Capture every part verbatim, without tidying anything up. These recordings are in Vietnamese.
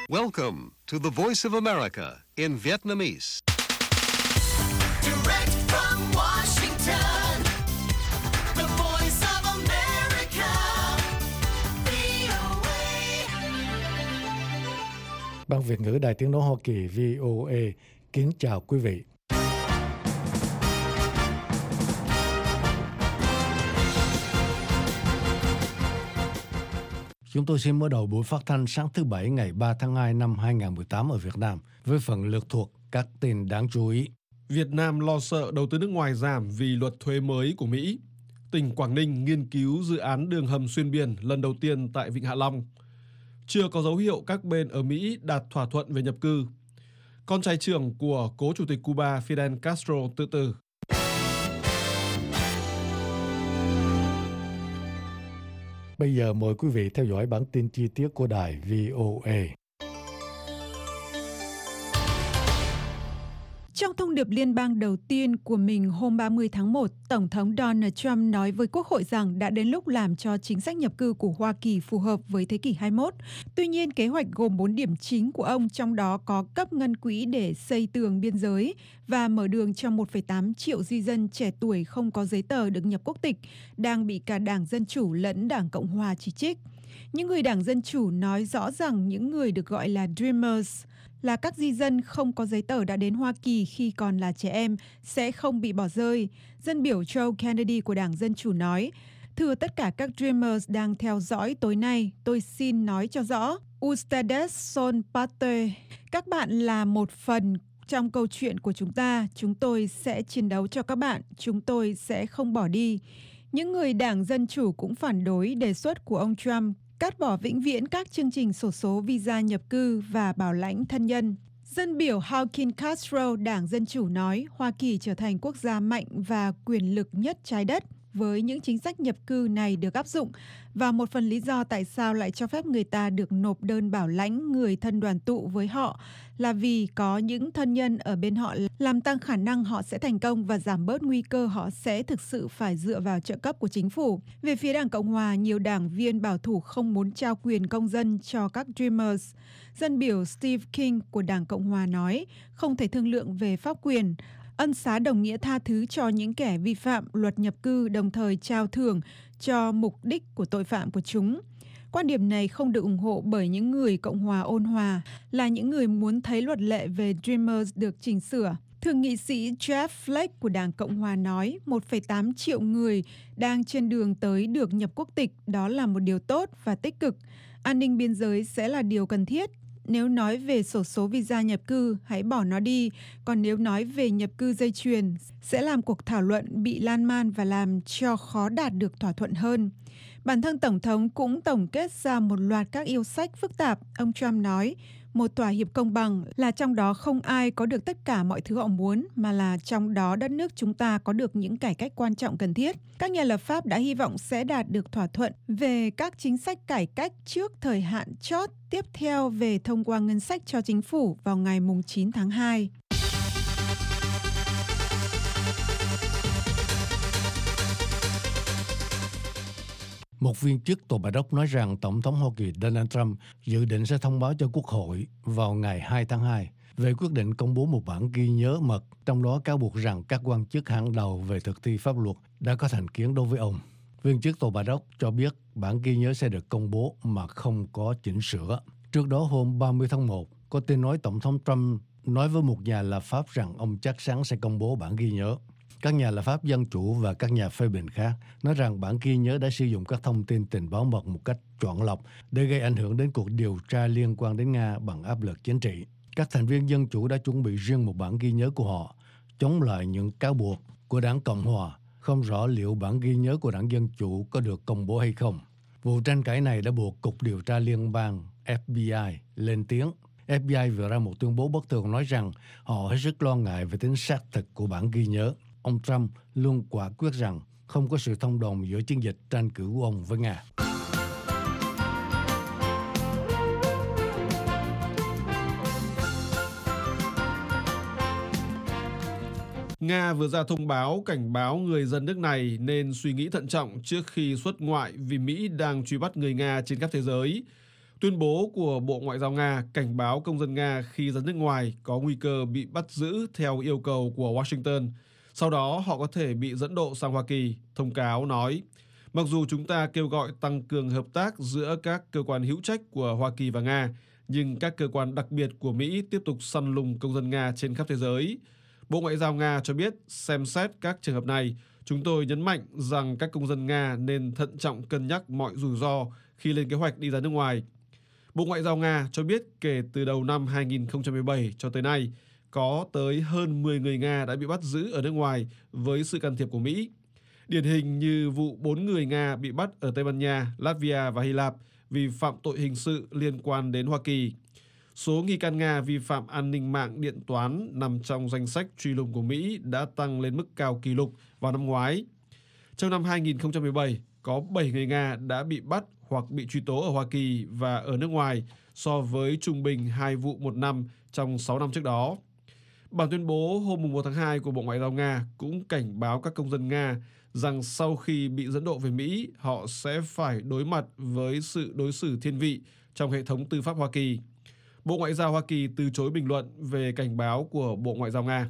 Welcome to the Voice of America in Vietnamese. Direct from Washington, the Voice of America, vê o a. Ban Việt ngữ Đài Tiếng nói Hoa Kỳ vê o a kính chào quý vị. Chúng tôi xin mở đầu buổi phát thanh sáng thứ Bảy ngày ba tháng hai năm hai nghìn không trăm mười tám ở Việt Nam với phần lược thuộc các tin đáng chú ý. Việt Nam lo sợ đầu tư nước ngoài giảm vì luật thuế mới của Mỹ. Tỉnh Quảng Ninh nghiên cứu dự án đường hầm xuyên biển lần đầu tiên tại Vịnh Hạ Long. Chưa có dấu hiệu các bên ở Mỹ đạt thỏa thuận về nhập cư. Con trai trưởng của cố chủ tịch Cuba Fidel Castro tự tử. Bây giờ mời quý vị theo dõi bản tin chi tiết của đài vê o a. Trong thông điệp liên bang đầu tiên của mình hôm ba mươi tháng một, Tổng thống Donald Trump nói với Quốc hội rằng đã đến lúc làm cho chính sách nhập cư của Hoa Kỳ phù hợp với thế kỷ hai mươi mốt. Tuy nhiên, kế hoạch gồm bốn điểm chính của ông, trong đó có cấp ngân quỹ để xây tường biên giới và mở đường cho một phẩy tám triệu di dân trẻ tuổi không có giấy tờ được nhập quốc tịch, đang bị cả Đảng Dân Chủ lẫn Đảng Cộng Hòa chỉ trích. Những người Đảng Dân Chủ nói rõ rằng những người được gọi là Dreamers, là các di dân không có giấy tờ đã đến Hoa Kỳ khi còn là trẻ em, sẽ không bị bỏ rơi. Dân biểu Joe Kennedy của Đảng Dân Chủ nói, thưa tất cả các Dreamers đang theo dõi tối nay, tôi xin nói cho rõ, ustedes son parte. Các bạn là một phần trong câu chuyện của chúng ta, chúng tôi sẽ chiến đấu cho các bạn, chúng tôi sẽ không bỏ đi. Những người Đảng Dân Chủ cũng phản đối đề xuất của ông Trump cắt bỏ vĩnh viễn các chương trình xổ số visa nhập cư và bảo lãnh thân nhân. Dân biểu Joaquin Castro, Đảng Dân Chủ nói Hoa Kỳ trở thành quốc gia mạnh và quyền lực nhất trái đất với những chính sách nhập cư này được áp dụng, và một phần lý do tại sao lại cho phép người ta được nộp đơn bảo lãnh người thân đoàn tụ với họ là vì có những thân nhân ở bên họ, làm tăng khả năng họ sẽ thành công và giảm bớt nguy cơ họ sẽ thực sự phải dựa vào trợ cấp của chính phủ. Về phía Đảng Cộng Hòa, nhiều đảng viên bảo thủ không muốn trao quyền công dân cho các Dreamers. Dân biểu Steve King của Đảng Cộng Hòa nói không thể thương lượng về pháp quyền. Ân xá đồng nghĩa tha thứ cho những kẻ vi phạm luật nhập cư, đồng thời trao thưởng cho mục đích của tội phạm của chúng. Quan điểm này không được ủng hộ bởi những người Cộng hòa ôn hòa, là những người muốn thấy luật lệ về Dreamers được chỉnh sửa. Thượng nghị sĩ Jeff Flake của Đảng Cộng hòa nói một phẩy tám triệu người đang trên đường tới được nhập quốc tịch, đó là một điều tốt và tích cực. An ninh biên giới sẽ là điều cần thiết. Nếu nói về sổ số visa nhập cư, hãy bỏ nó đi. Còn nếu nói về nhập cư dây chuyền, sẽ làm cuộc thảo luận bị lan man và làm cho khó đạt được thỏa thuận hơn. Bản thân Tổng thống cũng tổng kết ra một loạt các yêu sách phức tạp. Ông Trump nói, một thỏa hiệp công bằng là trong đó không ai có được tất cả mọi thứ họ muốn, mà là trong đó đất nước chúng ta có được những cải cách quan trọng cần thiết. Các nhà lập pháp đã hy vọng sẽ đạt được thỏa thuận về các chính sách cải cách trước thời hạn chót tiếp theo về thông qua ngân sách cho chính phủ vào ngày chín tháng hai. Một viên chức Tòa Bạch Ốc nói rằng Tổng thống Hoa Kỳ Donald Trump dự định sẽ thông báo cho Quốc hội vào ngày hai tháng hai về quyết định công bố một bản ghi nhớ mật, trong đó cáo buộc rằng các quan chức hàng đầu về thực thi pháp luật đã có thành kiến đối với ông. Viên chức Tòa Bạch Ốc cho biết bản ghi nhớ sẽ được công bố mà không có chỉnh sửa. Trước đó hôm ba mươi tháng một, có tin nói Tổng thống Trump nói với một nhà lập pháp rằng ông chắc chắn sẽ công bố bản ghi nhớ. Các nhà lập pháp Dân Chủ và các nhà phê bình khác nói rằng bản ghi nhớ đã sử dụng các thông tin tình báo mật một cách chọn lọc để gây ảnh hưởng đến cuộc điều tra liên quan đến Nga bằng áp lực chính trị. Các thành viên Dân Chủ đã chuẩn bị riêng một bản ghi nhớ của họ, chống lại những cáo buộc của Đảng Cộng Hòa. Không rõ liệu bản ghi nhớ của Đảng Dân Chủ có được công bố hay không. Vụ tranh cãi này đã buộc Cục Điều tra Liên bang F B I lên tiếng. F B I vừa ra một tuyên bố bất thường nói rằng họ hết sức lo ngại về tính xác thực của bản ghi nhớ. Ông Trump luôn quả quyết rằng không có sự thông đồng giữa chiến dịch tranh cử của ông với Nga. Nga vừa ra thông báo cảnh báo người dân nước này nên suy nghĩ thận trọng trước khi xuất ngoại vì Mỹ đang truy bắt người Nga trên khắp thế giới. Tuyên bố của Bộ Ngoại giao Nga cảnh báo công dân Nga khi ra nước ngoài có nguy cơ bị bắt giữ theo yêu cầu của Washington. Sau đó họ có thể bị dẫn độ sang Hoa Kỳ, thông cáo nói. Mặc dù chúng ta kêu gọi tăng cường hợp tác giữa các cơ quan hữu trách của Hoa Kỳ và Nga, nhưng các cơ quan đặc biệt của Mỹ tiếp tục săn lùng công dân Nga trên khắp thế giới. Bộ Ngoại giao Nga cho biết xem xét các trường hợp này, chúng tôi nhấn mạnh rằng các công dân Nga nên thận trọng cân nhắc mọi rủi ro khi lên kế hoạch đi ra nước ngoài. Bộ Ngoại giao Nga cho biết kể từ đầu năm hai nghìn không trăm mười bảy cho tới nay, có tới hơn mười người Nga đã bị bắt giữ ở nước ngoài với sự can thiệp của Mỹ. Điển hình như vụ bốn người Nga bị bắt ở Tây Ban Nha, Latvia và Hy Lạp vì phạm tội hình sự liên quan đến Hoa Kỳ. Số nghi can Nga vi phạm an ninh mạng điện toán nằm trong danh sách truy lùng của Mỹ đã tăng lên mức cao kỷ lục vào năm ngoái. Trong năm hai nghìn không trăm mười bảy, có bảy người Nga đã bị bắt hoặc bị truy tố ở Hoa Kỳ và ở nước ngoài so với trung bình hai vụ một năm trong sáu năm trước đó. Bản tuyên bố hôm mùng một tháng hai của Bộ Ngoại giao Nga cũng cảnh báo các công dân Nga rằng sau khi bị dẫn độ về Mỹ, họ sẽ phải đối mặt với sự đối xử thiên vị trong hệ thống tư pháp Hoa Kỳ. Bộ Ngoại giao Hoa Kỳ từ chối bình luận về cảnh báo của Bộ Ngoại giao Nga.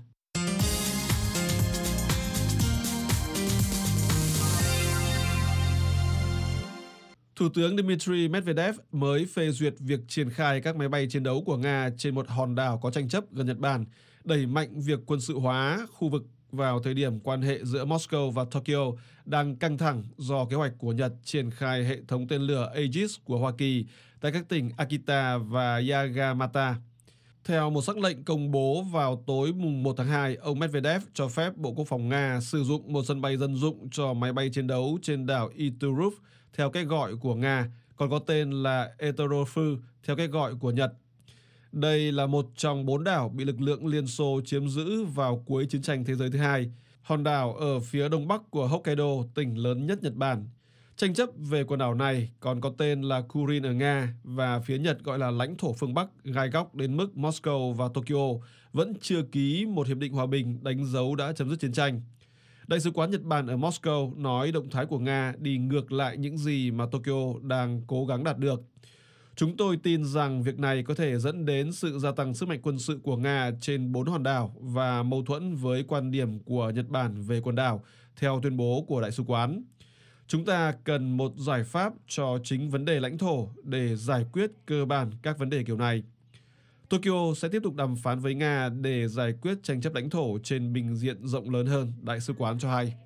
Thủ tướng Dmitry Medvedev mới phê duyệt việc triển khai các máy bay chiến đấu của Nga trên một hòn đảo có tranh chấp gần Nhật Bản, đẩy mạnh việc quân sự hóa khu vực vào thời điểm quan hệ giữa Moscow và Tokyo đang căng thẳng do kế hoạch của Nhật triển khai hệ thống tên lửa Aegis của Hoa Kỳ tại các tỉnh Akita và Yamagata. Theo một sắc lệnh công bố vào tối mùng một tháng hai, ông Medvedev cho phép Bộ Quốc phòng Nga sử dụng một sân bay dân dụng cho máy bay chiến đấu trên đảo Ituruv theo cách gọi của Nga, còn có tên là Eterofu theo cách gọi của Nhật. Đây là một trong bốn đảo bị lực lượng Liên Xô chiếm giữ vào cuối chiến tranh thế giới thứ hai. Hòn đảo ở phía đông bắc của Hokkaido, tỉnh lớn nhất Nhật Bản. Tranh chấp về quần đảo này còn có tên là Kurin ở Nga và phía Nhật gọi là lãnh thổ phương Bắc, gai góc đến mức Moscow và Tokyo vẫn chưa ký một hiệp định hòa bình đánh dấu đã chấm dứt chiến tranh. Đại sứ quán Nhật Bản ở Moscow nói động thái của Nga đi ngược lại những gì mà Tokyo đang cố gắng đạt được. Chúng tôi tin rằng việc này có thể dẫn đến sự gia tăng sức mạnh quân sự của Nga trên bốn hòn đảo và mâu thuẫn với quan điểm của Nhật Bản về quần đảo, theo tuyên bố của đại sứ quán. Chúng ta cần một giải pháp cho chính vấn đề lãnh thổ để giải quyết cơ bản các vấn đề kiểu này. Tokyo sẽ tiếp tục đàm phán với Nga để giải quyết tranh chấp lãnh thổ trên bình diện rộng lớn hơn, đại sứ quán cho hay.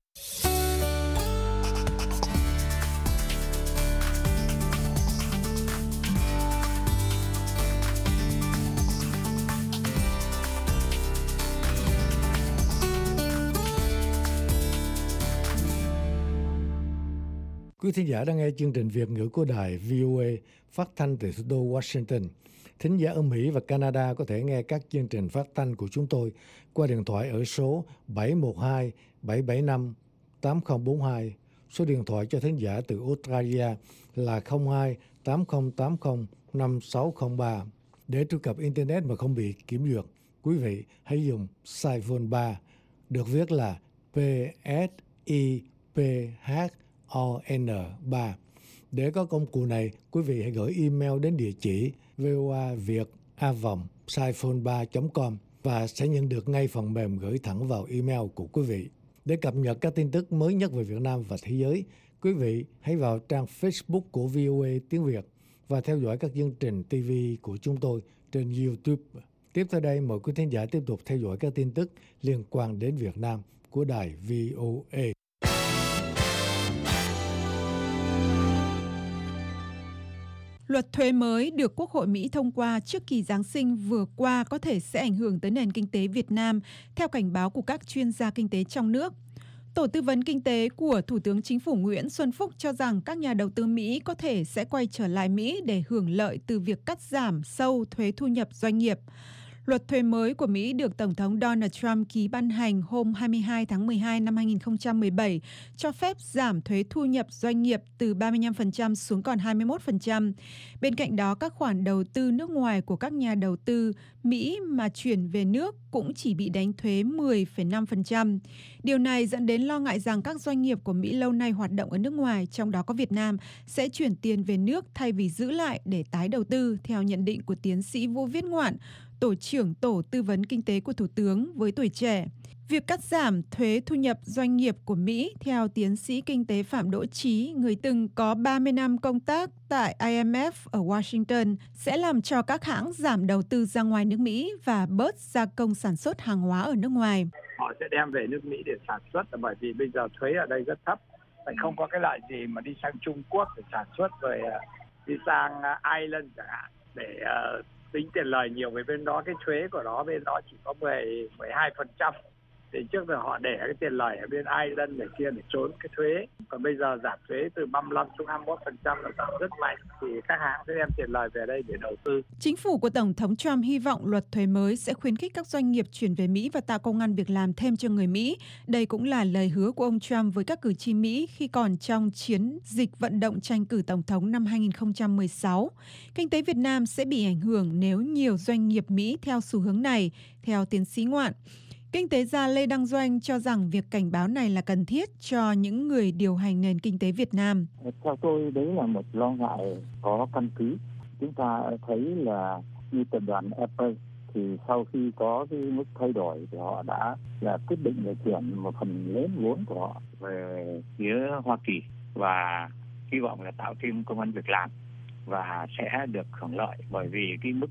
Quý thính giả đang nghe chương trình Việt ngữ của đài vê o a phát thanh từ thủ đô Washington. Thính giả ở Mỹ và Canada có thể nghe các chương trình phát thanh của chúng tôi qua điện thoại ở số bảy một hai bảy bảy năm tám không bốn hai. Số điện thoại cho thính giả từ Australia là không hai tám không tám không năm sáu không ba. Để truy cập Internet mà không bị kiểm duyệt, quý vị hãy dùng Siphone ba, được viết là P S I P H O N ba. Để có công cụ này, quý vị hãy gửi email đến địa chỉ voaviet a vòng siphone ba chấm com và sẽ nhận được ngay phần mềm gửi thẳng vào email của quý vị. Để cập nhật các tin tức mới nhất về Việt Nam và thế giới, quý vị hãy vào trang Facebook của vê o a tiếng Việt và theo dõi các chương trình ti vi của chúng tôi trên YouTube. Tiếp theo đây, mời quý thính giả tiếp tục theo dõi các tin tức liên quan đến Việt Nam của đài vê o a. Luật thuế mới được Quốc hội Mỹ thông qua trước kỳ Giáng sinh vừa qua có thể sẽ ảnh hưởng tới nền kinh tế Việt Nam, theo cảnh báo của các chuyên gia kinh tế trong nước. Tổ tư vấn kinh tế của Thủ tướng Chính phủ Nguyễn Xuân Phúc cho rằng các nhà đầu tư Mỹ có thể sẽ quay trở lại Mỹ để hưởng lợi từ việc cắt giảm sâu thuế thu nhập doanh nghiệp. Luật thuế mới của Mỹ được Tổng thống Donald Trump ký ban hành hôm hai mươi hai tháng mười hai năm hai nghìn không trăm mười bảy cho phép giảm thuế thu nhập doanh nghiệp từ ba mươi lăm phần trăm xuống còn hai mươi mốt phần trăm. Bên cạnh đó, các khoản đầu tư nước ngoài của các nhà đầu tư Mỹ mà chuyển về nước cũng chỉ bị đánh thuế mười phẩy năm phần trăm. Điều này dẫn đến lo ngại rằng các doanh nghiệp của Mỹ lâu nay hoạt động ở nước ngoài, trong đó có Việt Nam, sẽ chuyển tiền về nước thay vì giữ lại để tái đầu tư, theo nhận định của tiến sĩ Vũ Viết Ngoạn, Tổ trưởng Tổ tư vấn Kinh tế của Thủ tướng với Tuổi Trẻ. Việc cắt giảm thuế thu nhập doanh nghiệp của Mỹ, theo tiến sĩ kinh tế Phạm Đỗ Trí, người từng có ba mươi năm công tác tại I M F ở Washington, sẽ làm cho các hãng giảm đầu tư ra ngoài nước Mỹ và bớt gia công sản xuất hàng hóa ở nước ngoài. Họ sẽ đem về nước Mỹ để sản xuất, bởi vì bây giờ thuế ở đây rất thấp. Phải không có cái lợi gì mà đi sang Trung Quốc để sản xuất, rồi đi sang Ireland chẳng hạn để uh, tính tiền lời nhiều, với bên đó cái thuế của nó bên đó chỉ có mười, mười hai phần trăm. Thì trước giờ họ để cái tiền lời ở bên Ireland để kia để trốn cái thuế. Còn bây giờ giảm thuế từ ba mươi lăm xuống hai mươi mốt phần trăm là giảm rất mạnh, thì các hãng sẽ đem tiền lời về đây để đầu tư. Chính phủ của Tổng thống Trump hy vọng luật thuế mới sẽ khuyến khích các doanh nghiệp chuyển về Mỹ và tạo công ăn việc làm thêm cho người Mỹ. Đây cũng là lời hứa của ông Trump với các cử tri Mỹ khi còn trong chiến dịch vận động tranh cử Tổng thống năm hai nghìn không trăm mười sáu. Kinh tế Việt Nam sẽ bị ảnh hưởng nếu nhiều doanh nghiệp Mỹ theo xu hướng này, theo tiến sĩ Ngoạn. Kinh tế gia Lê Đăng Doanh cho rằng việc cảnh báo này là cần thiết cho những người điều hành nền kinh tế Việt Nam. Theo tôi, đấy là một lo ngại có căn cứ. Chúng ta thấy là như tập đoàn Apple thì sau khi có cái mức thay đổi thì họ đã là quyết định là chuyển một phần lớn vốn của họ về phía Hoa Kỳ và hy vọng là tạo thêm công ăn việc làm và sẽ được hưởng lợi, bởi vì cái mức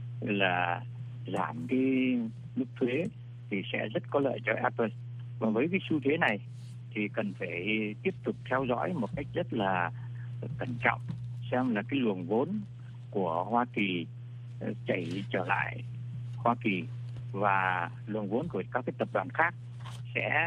là giảm cái mức thuế thì sẽ rất có lợi cho Apple. Và với cái xu thế này thì cần phải tiếp tục theo dõi một cách rất là cẩn trọng, xem là cái luồng vốn của Hoa Kỳ chảy trở lại Hoa Kỳ và luồng vốn của các cái tập đoàn khác sẽ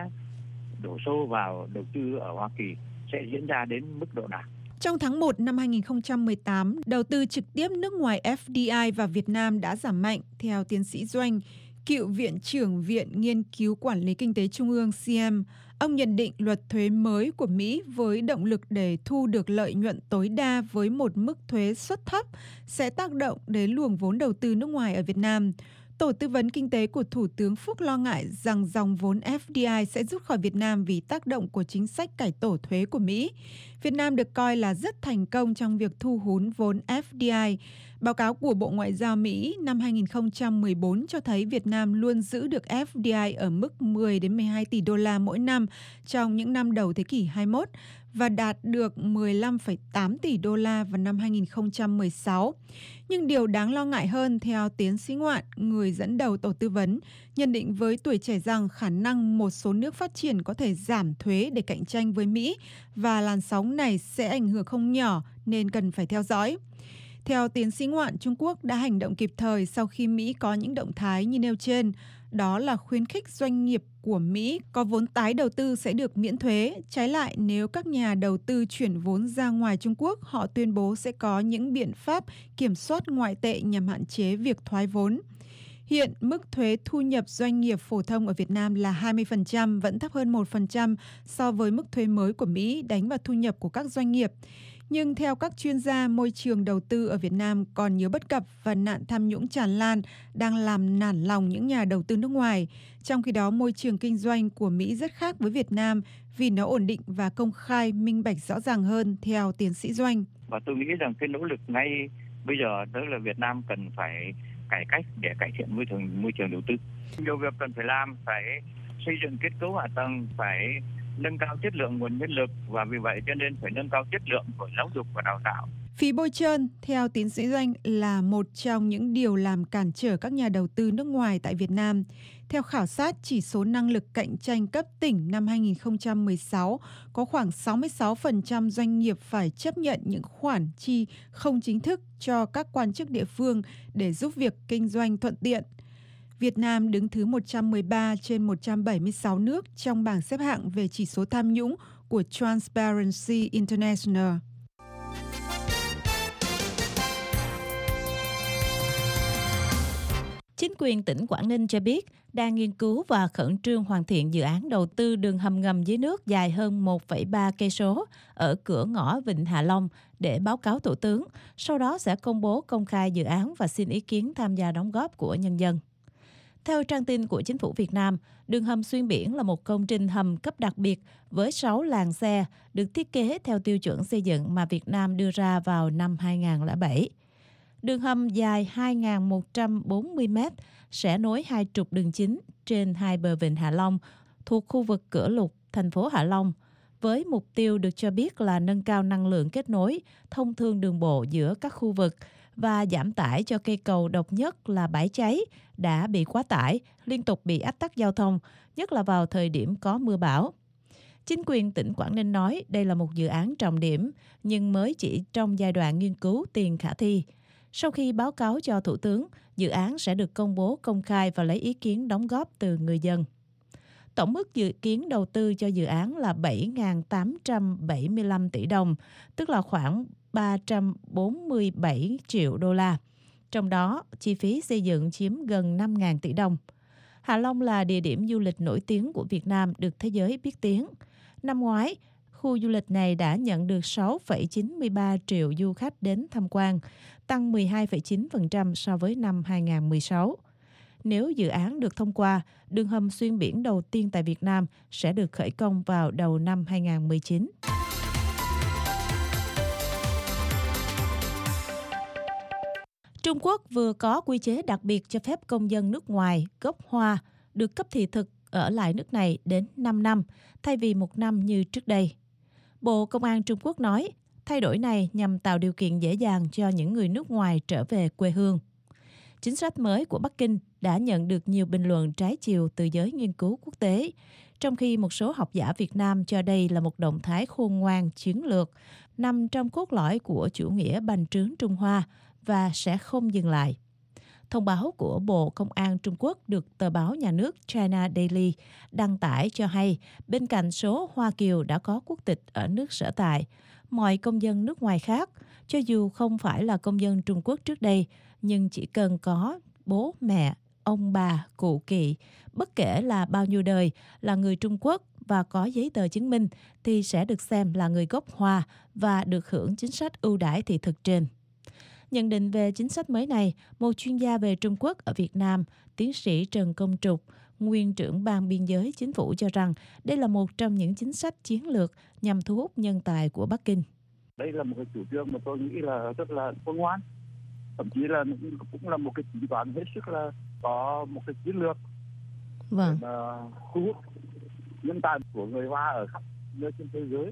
đổ xô vào đầu tư ở Hoa Kỳ sẽ diễn ra đến mức độ nào. Trong tháng một năm hai nghìn không trăm mười tám, đầu tư trực tiếp nước ngoài F D I vào Việt Nam đã giảm mạnh, theo tiến sĩ Doanh, cựu Viện trưởng Viện Nghiên cứu Quản lý Kinh tế Trung ương C M. Ông nhận định luật thuế mới của Mỹ với động lực để thu được lợi nhuận tối đa với một mức thuế suất thấp sẽ tác động đến luồng vốn đầu tư nước ngoài ở Việt Nam. Tổ tư vấn kinh tế của Thủ tướng Phúc lo ngại rằng dòng vốn F D I sẽ rút khỏi Việt Nam vì tác động của chính sách cải tổ thuế của Mỹ. Việt Nam được coi là rất thành công trong việc thu hút vốn F D I. Báo cáo của Bộ Ngoại giao Mỹ năm hai nghìn không trăm mười bốn cho thấy Việt Nam luôn giữ được F D I ở mức mười đến mười hai tỷ đô la mỗi năm trong những năm đầu thế kỷ hai mươi mốt và đạt được mười lăm phẩy tám tỷ đô la vào năm hai nghìn không trăm mười sáu. Nhưng điều đáng lo ngại hơn, theo tiến sĩ Ngoạn, người dẫn đầu tổ tư vấn, nhận định với Tuổi Trẻ rằng khả năng một số nước phát triển có thể giảm thuế để cạnh tranh với Mỹ và làn sóng này sẽ ảnh hưởng không nhỏ nên cần phải theo dõi. Theo tiến sĩ Ngoạn, Trung Quốc đã hành động kịp thời sau khi Mỹ có những động thái như nêu trên, đó là khuyến khích doanh nghiệp của Mỹ có vốn tái đầu tư sẽ được miễn thuế. Trái lại, nếu các nhà đầu tư chuyển vốn ra ngoài Trung Quốc, họ tuyên bố sẽ có những biện pháp kiểm soát ngoại tệ nhằm hạn chế việc thoái vốn. Hiện, mức thuế thu nhập doanh nghiệp phổ thông ở Việt Nam là hai mươi phần trăm, vẫn thấp hơn một phần trăm so với mức thuế mới của Mỹ đánh vào thu nhập của các doanh nghiệp. Nhưng theo các chuyên gia, môi trường đầu tư ở Việt Nam còn nhiều bất cập và nạn tham nhũng tràn lan đang làm nản lòng những nhà đầu tư nước ngoài. Trong khi đó, môi trường kinh doanh của Mỹ rất khác với Việt Nam vì nó ổn định và công khai, minh bạch rõ ràng hơn, theo tiến sĩ Doanh. Và tôi nghĩ rằng cái nỗ lực ngay bây giờ đó là Việt Nam cần phải cải cách để cải thiện môi trường môi trường đầu tư. Nhiều việc cần phải làm, phải xây dựng kết cấu hạ tầng, phải nâng cao chất lượng nguồn nhân lực và vì vậy cho nên phải nâng cao chất lượng của giáo dục và đào tạo. Phí bôi trơn, theo tiến sĩ Doanh, là một trong những điều làm cản trở các nhà đầu tư nước ngoài tại Việt Nam. Theo khảo sát chỉ số năng lực cạnh tranh cấp tỉnh năm hai nghìn không trăm mười sáu, có khoảng sáu mươi sáu phần trăm doanh nghiệp phải chấp nhận những khoản chi không chính thức cho các quan chức địa phương để giúp việc kinh doanh thuận tiện. Việt Nam đứng thứ một trăm mười ba trên một trăm bảy mươi sáu nước trong bảng xếp hạng về chỉ số tham nhũng của Transparency International. Chương Chính quyền tỉnh Quảng Ninh cho biết đang nghiên cứu và khẩn trương hoàn thiện dự án đầu tư đường hầm ngầm dưới nước dài hơn một phẩy ba cây số ở cửa ngõ Vịnh Hạ Long để báo cáo Thủ tướng, sau đó sẽ công bố công khai dự án và xin ý kiến tham gia đóng góp của nhân dân. Theo trang tin của Chính phủ Việt Nam, đường hầm xuyên biển là một công trình hầm cấp đặc biệt với sáu làn xe được thiết kế theo tiêu chuẩn xây dựng mà Việt Nam đưa ra vào năm hai không không bảy. Đường hầm dài hai nghìn một trăm bốn mươi mét sẽ nối hai trục đường chính trên hai bờ Vịnh Hạ Long thuộc khu vực Cửa Lục, thành phố Hạ Long, với mục tiêu được cho biết là nâng cao năng lượng kết nối, thông thương đường bộ giữa các khu vực và giảm tải cho cây cầu độc nhất là Bãi Cháy đã bị quá tải, liên tục bị ách tắc giao thông, nhất là vào thời điểm có mưa bão. Chính quyền tỉnh Quảng Ninh nói đây là một dự án trọng điểm, nhưng mới chỉ trong giai đoạn nghiên cứu tiền khả thi. Sau khi báo cáo cho Thủ tướng, dự án sẽ được công bố công khai và lấy ý kiến đóng góp từ người dân. Tổng mức dự kiến đầu tư cho dự án là bảy nghìn tám trăm bảy mươi lăm tỷ đồng, tức là khoảng ba trăm bốn mươi bảy triệu đô la. Trong đó, chi phí xây dựng chiếm gần năm nghìn tỷ đồng. Hạ Long là địa điểm du lịch nổi tiếng của Việt Nam được thế giới biết tiếng. Năm ngoái, khu du lịch này đã nhận được sáu phẩy chín mươi ba triệu du khách đến tham quan, tăng mười hai phẩy chín phần trăm so với năm hai nghìn không trăm mười sáu. Nếu dự án được thông qua, đường hầm xuyên biển đầu tiên tại Việt Nam sẽ được khởi công vào đầu năm hai nghìn không trăm mười chín. Trung Quốc vừa có quy chế đặc biệt cho phép công dân nước ngoài gốc Hoa được cấp thị thực ở lại nước này đến năm năm, thay vì một năm như trước đây. Bộ Công an Trung Quốc nói, thay đổi này nhằm tạo điều kiện dễ dàng cho những người nước ngoài trở về quê hương. Chính sách mới của Bắc Kinh đã nhận được nhiều bình luận trái chiều từ giới nghiên cứu quốc tế, trong khi một số học giả Việt Nam cho đây là một động thái khôn ngoan chiến lược, nằm trong cốt lõi của chủ nghĩa bành trướng Trung Hoa và sẽ không dừng lại. Thông báo của Bộ Công an Trung Quốc được tờ báo nhà nước China Daily đăng tải cho hay, bên cạnh số Hoa Kiều đã có quốc tịch ở nước sở tại, mọi công dân nước ngoài khác, cho dù không phải là công dân Trung Quốc trước đây, nhưng chỉ cần có bố, mẹ, ông bà, cụ kỵ, bất kể là bao nhiêu đời, là người Trung Quốc và có giấy tờ chứng minh, thì sẽ được xem là người gốc Hoa và được hưởng chính sách ưu đãi thị thực trên. Nhận định về chính sách mới này, một chuyên gia về Trung Quốc ở Việt Nam, tiến sĩ Trần Công Trục, nguyên trưởng ban biên giới chính phủ cho rằng đây là một trong những chính sách chiến lược nhằm thu hút nhân tài của Bắc Kinh. Đây là một cái chủ trương mà tôi nghĩ là rất là khôn ngoan, thậm chí là cũng là một cái tính toán hết sức là có một cái chiến lược Vâng. để mà thu hút nhân tài của người Hoa ở khắp nơi trên thế giới.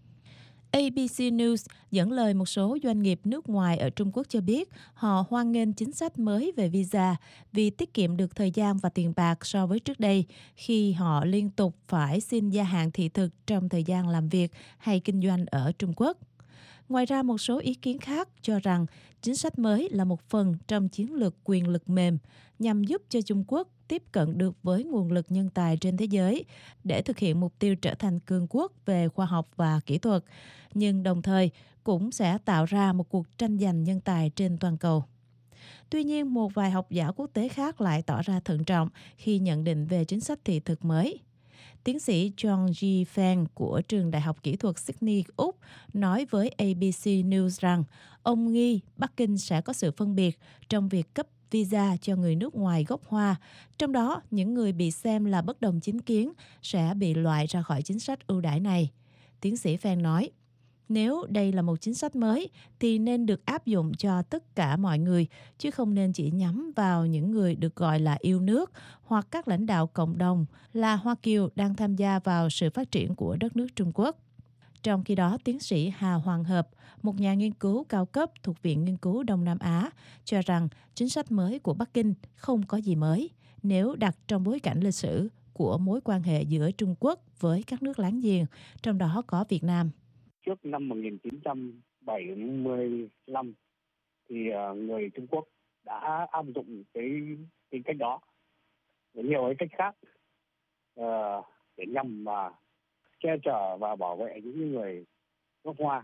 a bê xê News dẫn lời một số doanh nghiệp nước ngoài ở Trung Quốc cho biết họ hoan nghênh chính sách mới về visa vì tiết kiệm được thời gian và tiền bạc so với trước đây khi họ liên tục phải xin gia hạn thị thực trong thời gian làm việc hay kinh doanh ở Trung Quốc. Ngoài ra, một số ý kiến khác cho rằng chính sách mới là một phần trong chiến lược quyền lực mềm nhằm giúp cho Trung Quốc tiếp cận được với nguồn lực nhân tài trên thế giới để thực hiện mục tiêu trở thành cường quốc về khoa học và kỹ thuật, nhưng đồng thời cũng sẽ tạo ra một cuộc tranh giành nhân tài trên toàn cầu. Tuy nhiên, một vài học giả quốc tế khác lại tỏ ra thận trọng khi nhận định về chính sách thị thực mới. Tiến sĩ John G. Feng của Trường Đại học Kỹ thuật Sydney, Úc, nói với a bê xê News rằng ông nghi Bắc Kinh sẽ có sự phân biệt trong việc cấp visa cho người nước ngoài gốc Hoa, trong đó những người bị xem là bất đồng chính kiến sẽ bị loại ra khỏi chính sách ưu đãi này. Tiến sĩ Feng nói, nếu đây là một chính sách mới thì nên được áp dụng cho tất cả mọi người, chứ không nên chỉ nhắm vào những người được gọi là yêu nước hoặc các lãnh đạo cộng đồng là Hoa Kiều đang tham gia vào sự phát triển của đất nước Trung Quốc. Trong khi đó, tiến sĩ Hà Hoàng Hợp, một nhà nghiên cứu cao cấp thuộc Viện Nghiên cứu Đông Nam Á, cho rằng chính sách mới của Bắc Kinh không có gì mới nếu đặt trong bối cảnh lịch sử của mối quan hệ giữa Trung Quốc với các nước láng giềng, trong đó có Việt Nam. Trước năm một nghìn chín trăm bảy mươi lăm thì người Trung Quốc đã áp dụng cái, cái cách đó và nhiều cái cách khác uh, để nhằm mà che chở và bảo vệ những người gốc Hoa,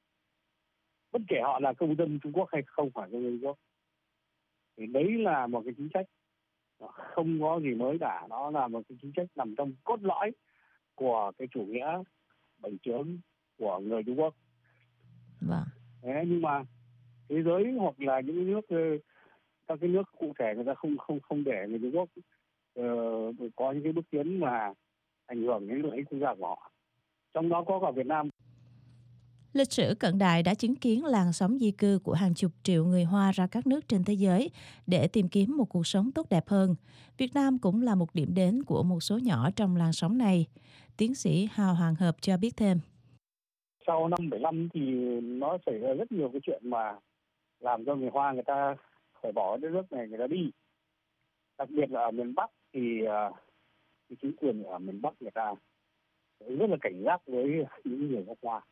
bất kể họ là công dân Trung Quốc hay không phải công dân Trung Quốc. Thì đấy là một cái chính sách không có gì mới cả, nó là một cái chính sách nằm trong cốt lõi của cái chủ nghĩa bành trướng của người Trung Quốc. Vâng. Thế nhưng mà thế giới hoặc là những nước các cái nước cụ thể người ta không không không để người Trung Quốc uh, có những cái bước tiến mà ảnh hưởng đến lợi ích quốc gia của họ, trong đó có cả Việt Nam. Lịch sử cận đại đã chứng kiến làn sóng di cư của hàng chục triệu người Hoa ra các nước trên thế giới để tìm kiếm một cuộc sống tốt đẹp hơn. Việt Nam cũng là một điểm đến của một số nhỏ trong làn sóng này. Tiến sĩ Hào Hoàng Hợp cho biết thêm. Sau năm bảy lăm thì nó xảy ra rất nhiều cái chuyện mà làm cho người Hoa người ta phải bỏ đất nước này người ta đi. Đặc biệt là ở miền Bắc thì uh, chính quyền ở miền Bắc người ta rất là cảnh giác với những người gốc Hoa.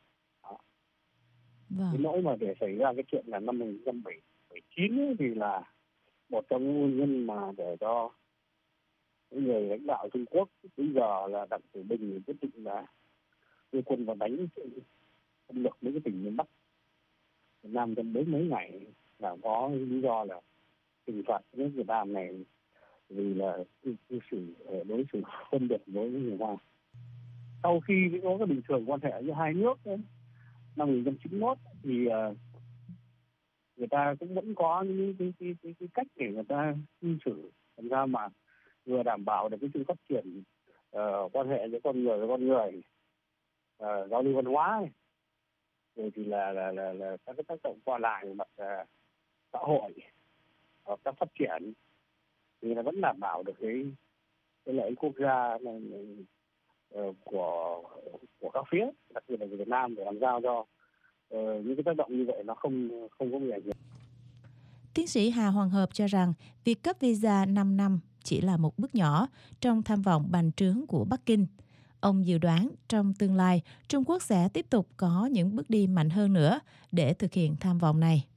Vâng. Cái nỗi mà để xảy ra cái chuyện là năm một nghìn chín trăm bảy mươi chín thì là một trong những nguyên nhân mà để cho những người lãnh đạo Trung Quốc bây giờ là Đặng Tiểu Bình quyết định là đưa quân vào đánh xâm lược mấy cái tỉnh miền Bắc Việt Nam trong mấy mấy ngày, là có lý do là trừng phạt nước Việt Nam này vì là cư xử đối xử phân biệt với người Hoa. Sau khi có cái bình thường quan hệ giữa hai nước ấy, năm một nghìn chín trăm chín mươi mốt thì uh, người ta cũng vẫn có những cái, cái, cái, cái cách để người ta cư xử làm sao mà vừa đảm bảo được cái sự phát triển uh, quan hệ giữa con người với con người, uh, giao lưu văn hóa này. Rồi thì là là là, là các cái tác động qua lại mặt uh, xã hội hoặc các phát triển thì là vẫn đảm bảo được cái cái lợi ích quốc gia này, uh, của của các phía, đặc biệt là Việt Nam, để làm sao cho uh, những cái tác động như vậy nó không không có bị ảnh hưởng. Tiến sĩ Hà Hoàng Hợp cho rằng việc cấp visa năm năm chỉ là một bước nhỏ trong tham vọng bành trướng của Bắc Kinh. Ông dự đoán trong tương lai, Trung Quốc sẽ tiếp tục có những bước đi mạnh hơn nữa để thực hiện tham vọng này.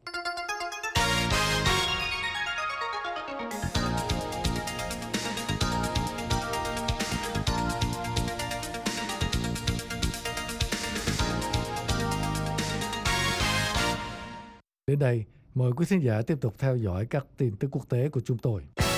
Đến đây, mời quý khán giả tiếp tục theo dõi các tin tức quốc tế của chúng tôi.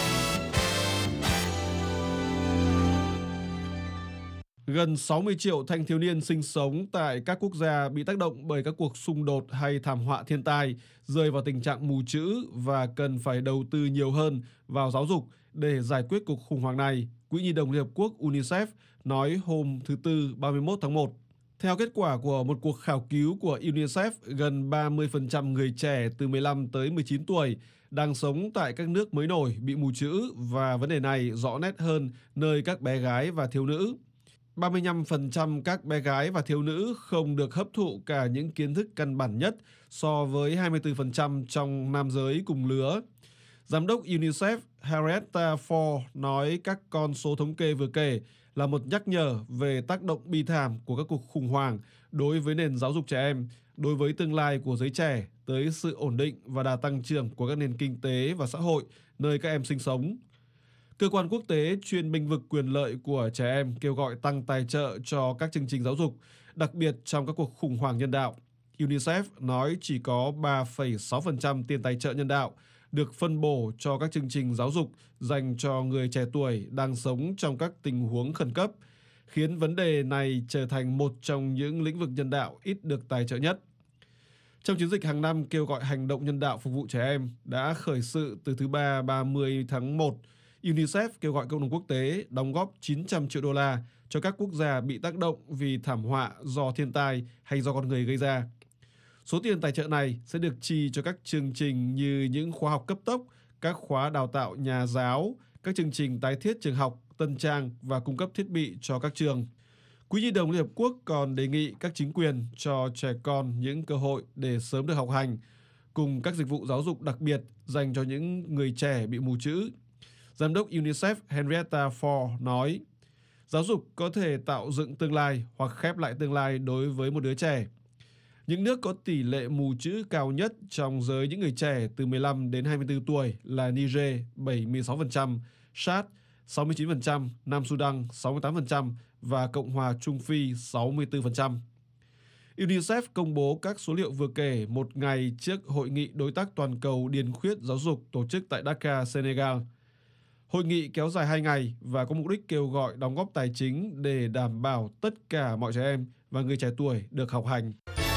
Gần sáu mươi triệu thanh thiếu niên sinh sống tại các quốc gia bị tác động bởi các cuộc xung đột hay thảm họa thiên tai rơi vào tình trạng mù chữ và cần phải đầu tư nhiều hơn vào giáo dục để giải quyết cuộc khủng hoảng này, Quỹ Nhi đồng Liên Hợp Quốc UNICEF nói hôm thứ Tư ba mươi mốt tháng một. Theo kết quả của một cuộc khảo cứu của UNICEF, gần ba mươi phần trăm người trẻ từ mười lăm tới mười chín tuổi đang sống tại các nước mới nổi bị mù chữ, và vấn đề này rõ nét hơn nơi các bé gái và thiếu nữ. ba mươi lăm phần trăm các bé gái và thiếu nữ không được hấp thụ cả những kiến thức căn bản nhất so với hai mươi tư phần trăm trong nam giới cùng lứa. Giám đốc UNICEF Henrietta Fore nói các con số thống kê vừa kể là một nhắc nhở về tác động bi thảm của các cuộc khủng hoảng đối với nền giáo dục trẻ em, đối với tương lai của giới trẻ, tới sự ổn định và đà tăng trưởng của các nền kinh tế và xã hội nơi các em sinh sống. Cơ quan quốc tế chuyên bênh vực quyền lợi của trẻ em kêu gọi tăng tài trợ cho các chương trình giáo dục, đặc biệt trong các cuộc khủng hoảng nhân đạo. UNICEF nói chỉ có ba phẩy sáu phần trăm tiền tài trợ nhân đạo được phân bổ cho các chương trình giáo dục dành cho người trẻ tuổi đang sống trong các tình huống khẩn cấp, khiến vấn đề này trở thành một trong những lĩnh vực nhân đạo ít được tài trợ nhất. Trong chiến dịch hàng năm kêu gọi hành động nhân đạo phục vụ trẻ em đã khởi sự từ thứ Ba ba mươi tháng một, UNICEF kêu gọi cộng đồng quốc tế đóng góp chín trăm triệu đô la cho các quốc gia bị tác động vì thảm họa do thiên tai hay do con người gây ra. Số tiền tài trợ này sẽ được chi cho các chương trình như những khóa học cấp tốc, các khóa đào tạo nhà giáo, các chương trình tái thiết trường học, tân trang và cung cấp thiết bị cho các trường. Quỹ Nhi đồng Liên Hợp Quốc còn đề nghị các chính quyền cho trẻ con những cơ hội để sớm được học hành, cùng các dịch vụ giáo dục đặc biệt dành cho những người trẻ bị mù chữ. Giám đốc UNICEF Henrietta Fore nói, giáo dục có thể tạo dựng tương lai hoặc khép lại tương lai đối với một đứa trẻ. Những nước có tỷ lệ mù chữ cao nhất trong giới những người trẻ từ mười lăm đến hai mươi tư tuổi là Niger bảy mươi sáu phần trăm, Chad sáu mươi chín phần trăm, Nam Sudan sáu mươi tám phần trăm và Cộng hòa Trung Phi sáu mươi tư phần trăm. UNICEF công bố các số liệu vừa kể một ngày trước Hội nghị Đối tác Toàn cầu Điền khuyết Giáo dục tổ chức tại Dakar, Senegal. Hội nghị kéo dài hai ngày và có mục đích kêu gọi đóng góp tài chính để đảm bảo tất cả mọi trẻ em và người trẻ tuổi được học hành.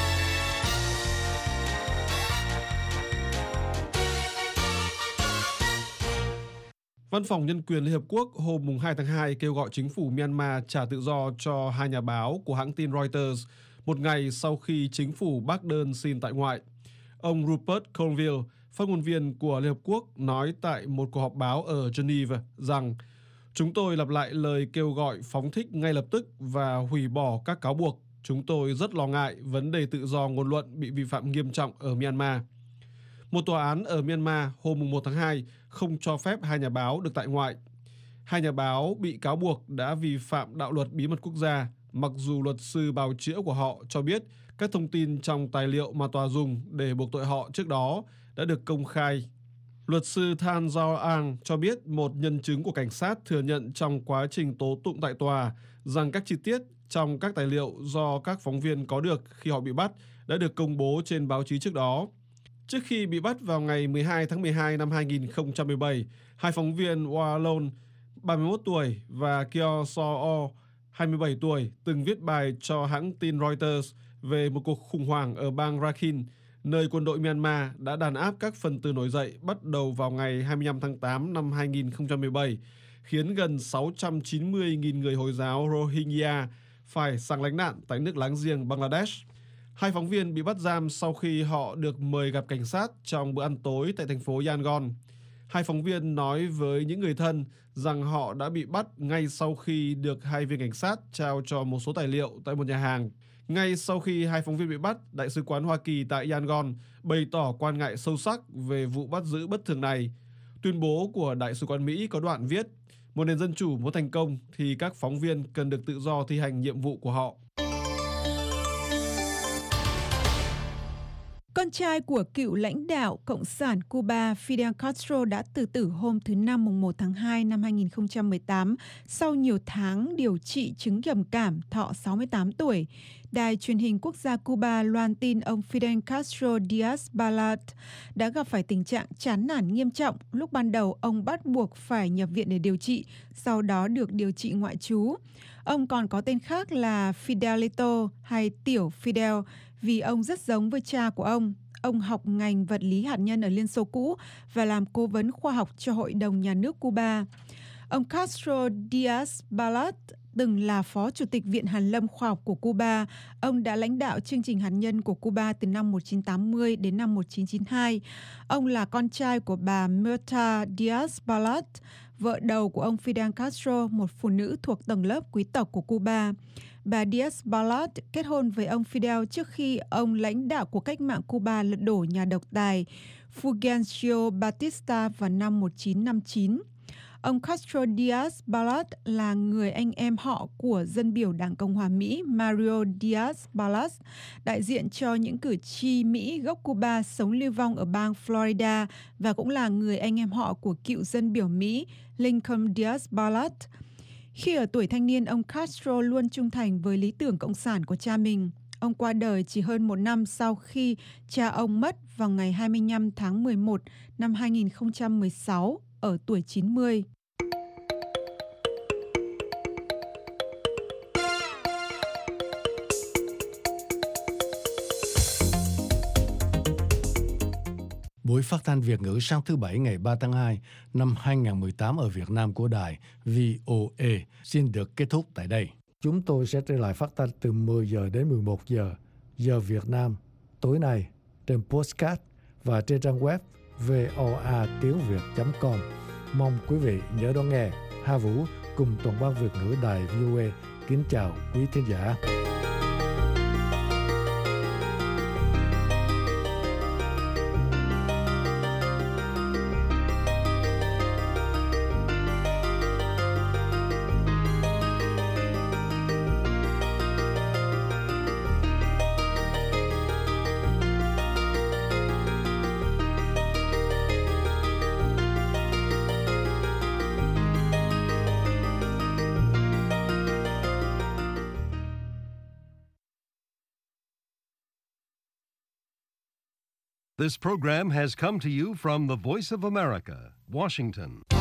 Văn phòng Nhân quyền Liên Hợp Quốc hôm hai tháng hai kêu gọi chính phủ Myanmar trả tự do cho hai nhà báo của hãng tin Reuters một ngày sau khi chính phủ bác đơn xin tại ngoại. Ông Rupert Colville, phát ngôn viên của Liên Hợp Quốc, nói tại một cuộc họp báo ở Geneva rằng chúng tôi lặp lại lời kêu gọi phóng thích ngay lập tức và hủy bỏ các cáo buộc. Chúng tôi rất lo ngại vấn đề tự do ngôn luận bị vi phạm nghiêm trọng ở Myanmar. Một tòa án ở Myanmar hôm một tháng hai không cho phép hai nhà báo được tại ngoại. Hai nhà báo bị cáo buộc đã vi phạm đạo luật bí mật quốc gia, mặc dù luật sư bào chữa của họ cho biết các thông tin trong tài liệu mà tòa dùng để buộc tội họ trước đó đã được công khai. Luật sư Than Giao Ang cho biết một nhân chứng của cảnh sát thừa nhận trong quá trình tố tụng tại tòa rằng các chi tiết trong các tài liệu do các phóng viên có được khi họ bị bắt đã được công bố trên báo chí trước đó. Trước khi bị bắt vào ngày mười hai tháng mười hai năm hai nghìn không trăm mười bảy, hai phóng viên Wallon, ba mươi mốt tuổi, và Kyo So-o, hai mươi bảy tuổi, từng viết bài cho hãng tin Reuters về một cuộc khủng hoảng ở bang Rakhine, nơi quân đội Myanmar đã đàn áp các phần tử nổi dậy bắt đầu vào ngày hai mươi lăm tháng tám năm hai nghìn không trăm mười bảy, khiến gần sáu trăm chín mươi nghìn người Hồi giáo Rohingya phải sang lánh nạn tại nước láng giềng Bangladesh. Hai phóng viên bị bắt giam sau khi họ được mời gặp cảnh sát trong bữa ăn tối tại thành phố Yangon. Hai phóng viên nói với những người thân rằng họ đã bị bắt ngay sau khi được hai viên cảnh sát trao cho một số tài liệu tại một nhà hàng. Ngay sau khi hai phóng viên bị bắt, Đại sứ quán Hoa Kỳ tại Yangon bày tỏ quan ngại sâu sắc về vụ bắt giữ bất thường này. Tuyên bố của Đại sứ quán Mỹ có đoạn viết, một nền dân chủ muốn thành công thì các phóng viên cần được tự do thi hành nhiệm vụ của họ. Con trai của cựu lãnh đạo Cộng sản Cuba Fidel Castro đã tự tử hôm thứ Năm mùng một tháng hai năm hai nghìn không trăm mười tám sau nhiều tháng điều trị chứng trầm cảm, thọ sáu mươi tám tuổi. Đài truyền hình quốc gia Cuba loan tin ông Fidel Castro Diaz-Balart đã gặp phải tình trạng chán nản nghiêm trọng. Lúc ban đầu, ông bắt buộc phải nhập viện để điều trị, sau đó được điều trị ngoại trú. Ông còn có tên khác là Fidelito hay Tiểu Fidel vì ông rất giống với cha của ông. Ông học ngành vật lý hạt nhân ở Liên Xô cũ và làm cố vấn khoa học cho Hội đồng Nhà nước Cuba. Ông Castro Diaz-Balart từng là Phó Chủ tịch Viện Hàn lâm Khoa học của Cuba. Ông đã lãnh đạo chương trình hạt nhân của Cuba từ năm một nghìn chín trăm tám mươi đến năm một nghìn chín trăm chín mươi hai. Ông là con trai của bà Mirta Diaz-Balart, vợ đầu của ông Fidel Castro, một phụ nữ thuộc tầng lớp quý tộc của Cuba. Bà Diaz-Balart kết hôn với ông Fidel trước khi ông lãnh đạo của cách mạng Cuba lật đổ nhà độc tài Fulgencio Batista vào năm một nghìn chín trăm năm mươi chín. Ông Castro Diaz-Balart là người anh em họ của dân biểu Đảng Cộng hòa Mỹ Mario Diaz-Balart, đại diện cho những cử tri Mỹ gốc Cuba sống lưu vong ở bang Florida và cũng là người anh em họ của cựu dân biểu Mỹ Lincoln Diaz-Balart. Khi ở tuổi thanh niên, ông Castro luôn trung thành với lý tưởng cộng sản của cha mình. Ông qua đời chỉ hơn một năm sau khi cha ông mất vào ngày hai mươi lăm tháng mười một năm hai nghìn không trăm mười sáu ở tuổi chín mươi. Buổi phát thanh Việt ngữ sáng thứ Bảy ngày ba tháng hai năm hai nghìn không trăm mười tám ở Việt Nam của đài vê o a xin được kết thúc tại đây. Chúng tôi sẽ trở lại phát thanh từ mười giờ đến mười một giờ giờ Việt Nam tối nay trên podcast và trên trang web voa tiếng việt chấm com. Mong quý vị nhớ đón nghe. Hà Vũ cùng toàn ban Việt ngữ đài vê o a kính chào quý thính giả. This program has come to you from the Voice of America, Washington.